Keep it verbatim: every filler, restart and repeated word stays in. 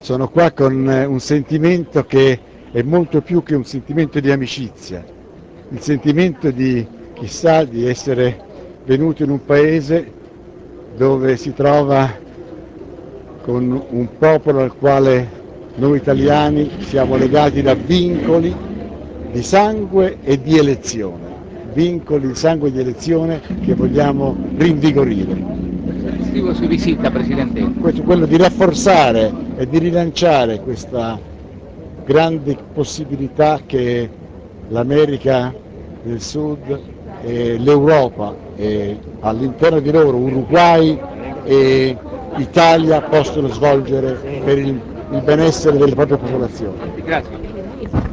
Sono qua con eh, un sentimento che è molto più che un sentimento di amicizia, il sentimento di, chissà, di essere venuto in un paese dove si trova con un popolo al quale noi italiani siamo legati da vincoli di sangue e di elezione, vincoli di sangue e di elezione che vogliamo rinvigorire. Scrivo su visita, Presidente. Questo, quello di rafforzare e di rilanciare questa grande possibilità che l'America del Sud e l'Europa e all'interno di loro Uruguay e Italia possono svolgere per il, il benessere delle proprie popolazioni. Grazie.